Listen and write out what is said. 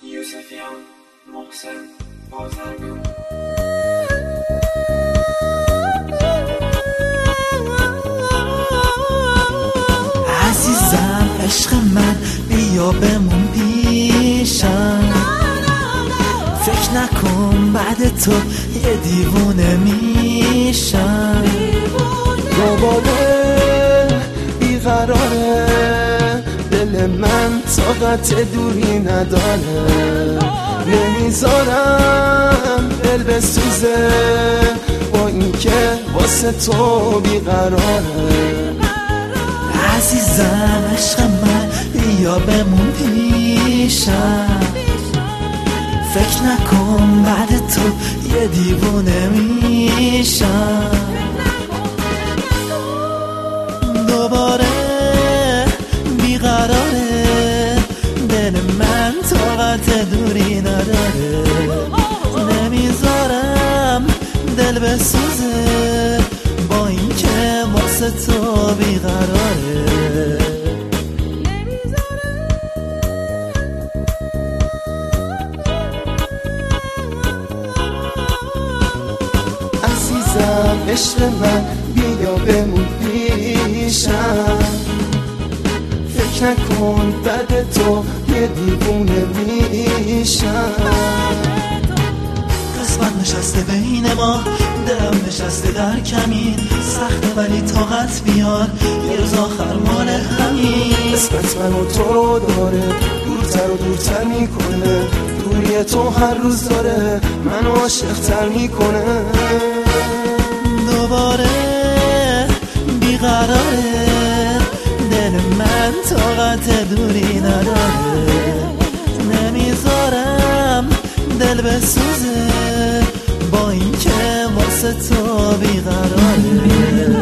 یوسفیان محسن بازرگان. عزیزم عشق من بیا بمون پیشم، فکر نکن بعد تو یه دیوونه میشم. دوباره بیقراره دل من، طاقت دوری نداره. نمیذارم دل بسوزه با اینکه واسه تو بیقراره. عزیزم عشق من بیا بمون پیشم، فکر نکن بعد تو یه دیوونه میشم. دوباره بیقراره دل من، طاقت دوری نداره. نمیذارم دل بسوزه با اینکه واسه تو بیقراره. عزیزم عشق من بیا بمون پیشم، فکر نکن بعد تو یه دیوونه میشم. قسمت نشسته بین ما، دلم نشسته در کمین. سخته ولی طاقت بیار یه روز آخر مال همین. قسمت منو تو رو داره، دورتر و دورتر میکنه. دوری تو هر روز داره منو عاشق‌تر میکنه. دوباره بیقراره دل من، طاقت دوری نداره. نمیذارم دل بسوزه با اینکه واسه تو بیقراره.